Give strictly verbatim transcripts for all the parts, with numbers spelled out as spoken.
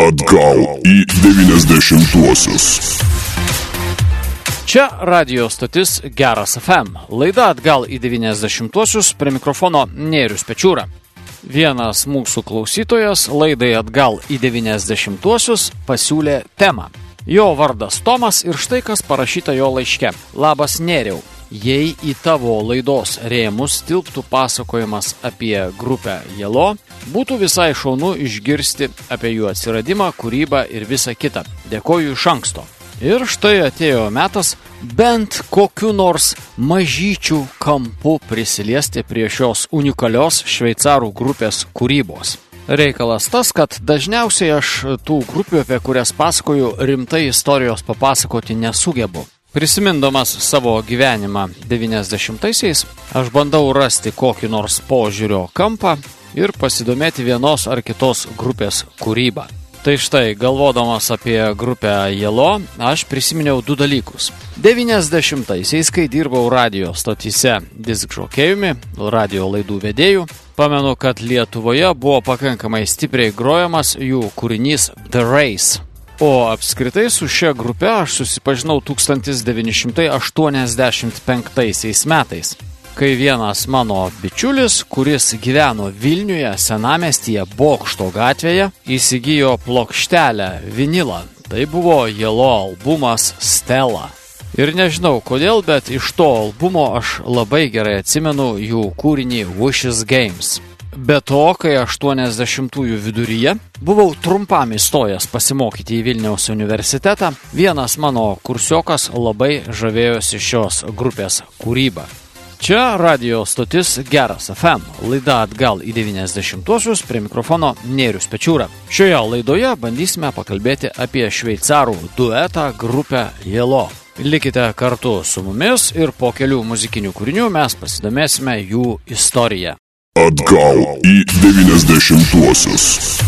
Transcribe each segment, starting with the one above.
Atgal į devyniasdešimtuosius. Čia radio stotis Geras F M. Laida Atgal į devyniasdešimtuosius, prie mikrofono Nėrius Pečiūra. Vienas mūsų klausytojas laidai Atgal į devyniasdešimtuosius pasiūlė temą. Jo vardas Tomas ir štai kas parašyta jo laiške. Labas Nėriau, jei į tavo laidos rėmus tilptų pasakojimas apie grupę Yellow, būtų visai šaunu išgirsti apie jų atsiradimą, kūrybą ir visą kitą. Dėkoju iš anksto. Ir štai atėjo metas bent kokiu nors mažyčių kampu prisiliesti prie šios unikalios šveicarų grupės kūrybos. Reikalas tas, kad dažniausiai aš tų grupių, apie kurias pasakoju, rimtai istorijos papasakoti nesugebu. Prisimindamas savo gyvenimą devyniasdešimtaisiais, aš bandau rasti kokį nors požiūrio kampą ir pasidomėti vienos ar kitos grupės kūrybą. Tai štai, galvodamas apie grupę Yellow, aš prisiminiau du dalykus. devyniasdešimtaisiais, kai dirbau radio stotyse diskžokėjumi, radio laidų vedėjų, pamenu, kad Lietuvoje buvo pakankamai stipriai grojamas jų kūrinys The Race. O apskritai su šia grupe aš susipažinau tūkstantis devyni šimtai aštuoniasdešimt penktaisiais metais, kai vienas mano bičiulis, kuris gyveno Vilniuje senamiestyje Bokšto gatvėje, įsigijo plokštelę vinilą. Tai buvo Yellow albumas Stella. Ir nežinau kodėl, bet iš to albumo aš labai gerai atsimenu jų kūrinį Wishes Games. Be to, kai aštuoniasdešimtųjų viduryje buvau trumpam įstojęs pasimokyti į Vilniaus universitetą, vienas mano kursiokas labai žavėjosi šios grupės kūrybą. Čia radio stotis Geras F M, laida Atgal į devyniasdešimtuosius, prie mikrofono Nėrius Pečiūra. Šioje laidoje bandysime pakalbėti apie šveicarų duetą grupę Yellow. Likite kartu su mumis ir po kelių muzikinių kūrinių mes pasidomėsime jų istoriją. Atgal į devyniasdešimtuosius.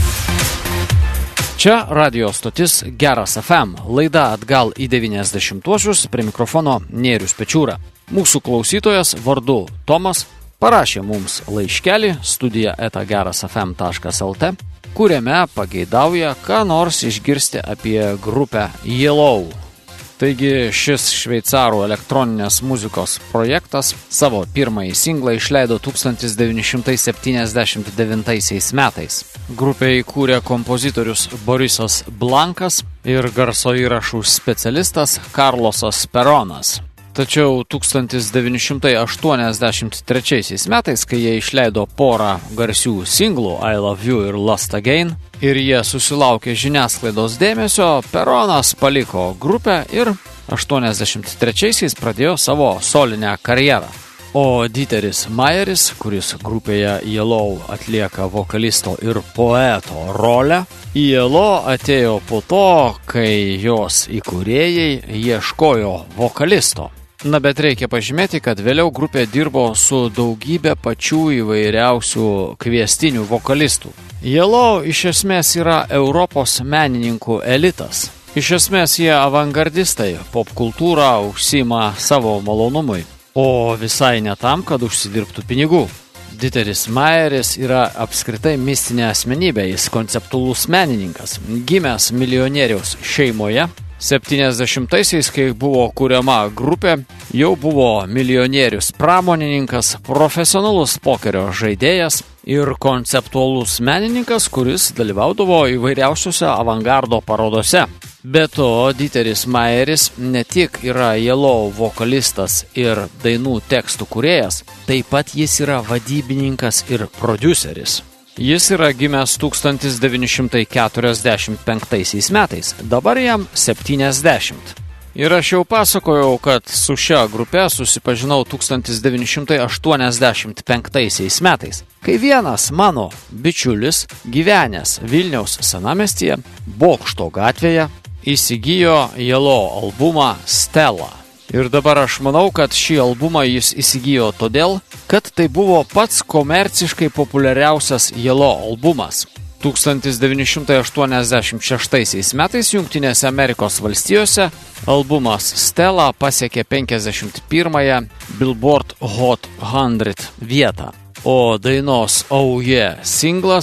Čia radio stotis Geras F M, laida Atgal į devyniasdešimtuosius, prie mikrofono Nėrius Pečiūra. Mūsų klausytojas vardu Tomas parašė mums laiškelį studija eta geras f m taškas l t, kuriame pageidauja ką nors išgirsti apie grupę Yellow. Taigi šis šveicarų elektroninės muzikos projektas savo pirmąjį singlą išleido tūkstantis devyni šimtai septyniasdešimt devintaisiais metais. Grupę įkūrė kompozitorius Borisas Blankas ir garso įrašų specialistas Carlosas Peronas. Tačiau tūkstantis devyni šimtai aštuoniasdešimt trečiaisiais metais, kai jie išleido porą garsių singlų I Love You ir Lost Again, ir jie susilaukė žiniasklaidos dėmesio, Peronas paliko grupę ir aštuoniasdešimt trečiaisiais pradėjo savo solinę karjerą. O Dieteris Mayeris, kuris grupėje Yellow atlieka vokalisto ir poeto rolę, į Yellow atėjo po to, kai jos įkūrėjai ieškojo vokalisto. Na, bet reikia pažymėti, kad vėliau grupė dirbo su daugybė pačių įvairiausių kviestinių vokalistų. Yellow iš esmės yra Europos menininkų elitas. Iš esmės jie avangardistai, popkultūrą užsiima savo malonumui, o visai ne tam, kad užsidirbtų pinigų. Dieteris Mayeris yra apskritai mistinė asmenybė, jis konceptualus menininkas, gimęs milijonieriaus šeimoje. septyniasdešimtaisiais, kai buvo kuriama grupė, jau buvo milijonierius pramonininkas, profesionalus pokerio žaidėjas ir konceptualus menininkas, kuris dalyvaudavo įvairiausiuose avangardo parodose. Be to, Dieteris Mayeris ne tik yra Yellow vokalistas ir dainų tekstų kūrėjas, taip pat jis yra vadybininkas ir prodiuseris. Jis yra gimęs tūkstantis devyni šimtai keturiasdešimt penktaisiais metais, dabar jam septyniasdešimt. Ir aš jau pasakojau, kad su šia grupe susipažinau tūkstantis devyni šimtai aštuoniasdešimt penktaisiais metais, kai vienas mano bičiulis, gyvenęs Vilniaus senamiestyje, Bokšto gatvėje, įsigijo Yellow albumą Stella. Ir dabar aš manau, kad šį albumą jis įsigijo todėl, kad tai buvo pats komerciškai populiariausias Yellow albumas. tūkstantis devyni šimtai aštuoniasdešimt šeštaisiais metais Jungtinėse Amerikos valstijose albumas Stella pasiekė penkiasdešimt pirmąją Billboard Hot šimtas vietą, o dainos Oh Yeah singlas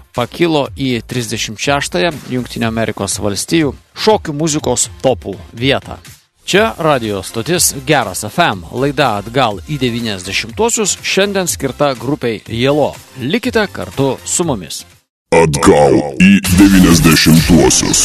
pakilo į trisdešimt šeštąją Jungtinių Amerikos valstijų šokių muzikos topų vietą. Čia radio stotis Geras F M, laida atgal į devyniasdešimtuosius, šiandien skirta grupiai Yellow. Likite kartu su mumis. Atgal į devyniasdešimtuosius.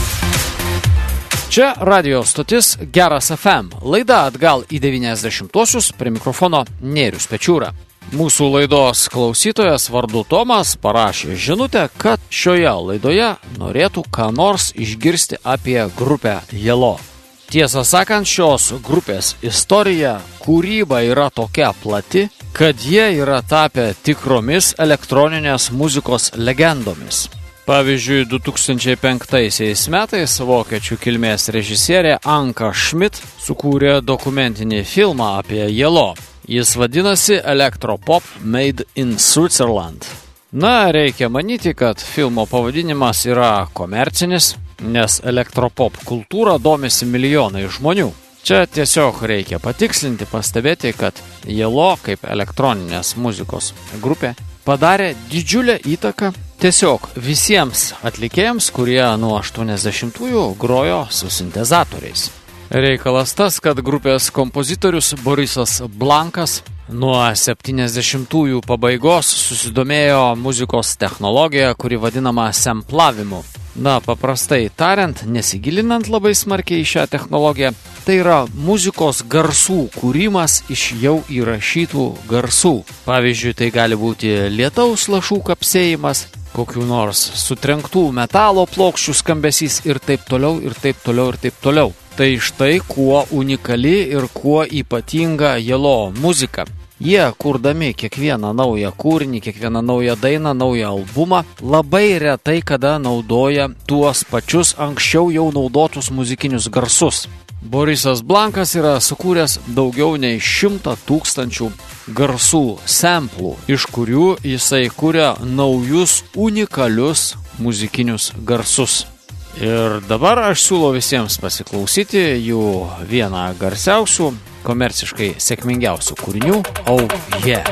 Čia radio stotis Geras F M, laida atgal į devyniasdešimtuosius, prie mikrofono Nėrius Pečiūra. Mūsų laidos klausytojas vardu Tomas parašė žinutę, kad šioje laidoje norėtų ką nors išgirsti apie grupę Yellow. Tiesą sakant, šios grupės istorija, kūryba yra tokia plati, kad jie yra tapę tikromis elektroninės muzikos legendomis. Pavyzdžiui, du tūkstančiai penktaisiais metais vokiečių kilmės režisierė Anka Schmidt sukūrė dokumentinį filmą apie Yellow. Jis vadinasi Electropop Made in Switzerland. Na, reikia manyti, kad filmo pavadinimas yra komercinis, nes elektropop kultūra domisi milijonai žmonių. Čia tiesiog reikia patikslinti, pastebėti, kad Yellow kaip elektroninės muzikos grupė padarė didžiulę įtaką tiesiog visiems atlikėjams, kurie nuo aštuoniasdešimtųjų grojo su sintezatoriais. Reikalas tas, kad grupės kompozitorius Borisas Blankas nuo septyniasdešimtųjų pabaigos susidomėjo muzikos technologija, kuri vadinama semplavimu. Na, paprastai tariant, nesigilinant labai smarkiai į šią technologiją, tai yra muzikos garsų kūrimas iš jau įrašytų garsų. Pavyzdžiui, tai gali būti lietaus lašų kapsėjimas, kokių nors sutrenktų metalo plokščių skambesys ir taip toliau, ir taip toliau, ir taip toliau. Tai štai kuo unikali ir kuo ypatinga Yellow muzika. Jie, kurdami kiekvieną naują kūrinį, kiekvieną naują dainą, naują albumą, labai retai kada naudoja tuos pačius anksčiau jau naudotus muzikinius garsus. Borisas Blankas yra sukūręs daugiau nei šimtą tūkstančių garsų samplų, iš kurių jisai kuria naujus unikalius muzikinius garsus. Ir dabar aš siūlau visiems pasiklausyti jų vieną garsiausių, komerciškai sėkmingiausių kūrinių – Oh Yeah!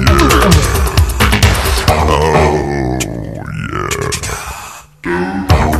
Oh yeah.